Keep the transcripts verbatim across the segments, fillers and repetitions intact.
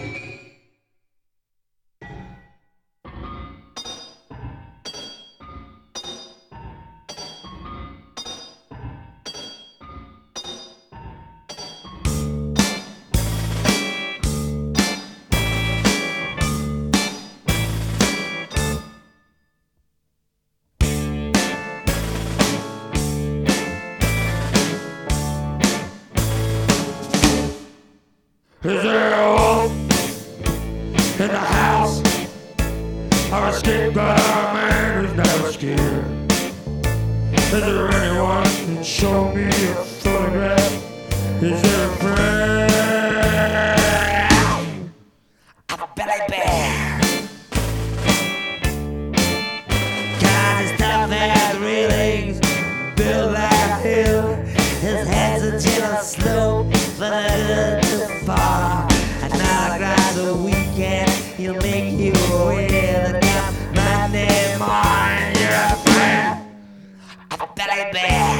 Is there a wolf in the house? Or a scapegoat man who's never scared? Is there anyone who can show me a photograph? Is there a friend? I'm a belly bear. God is tough as railings, built like a hill. His head's a gentle slope, but a good to far. And now a glass of weekend, he'll make you aware that I'm my name on your friend. I'm a belly bear.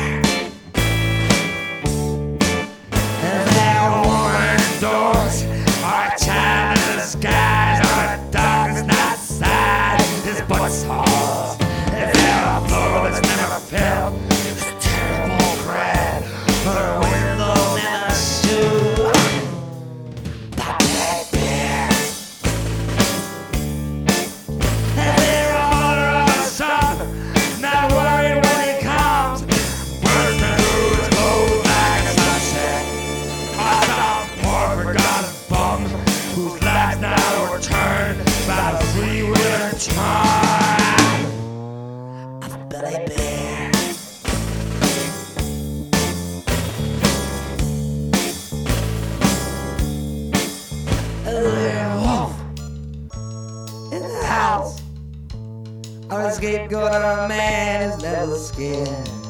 Is there a woman indoors, or a child in the skies, or a dog that's not side his butt's holes? Is there a floor that's never felt this terrible bread, or a window never shoe? The belly bear. Is there a mother or a son, not worried when he comes, bursting through his clothes like sunset? Or some poor forgotten bum whose life's now returned by the three-wheeler charm? I'm a belly bear. Is there a wolf in the house? Or a scapegoat or a man who's never scared?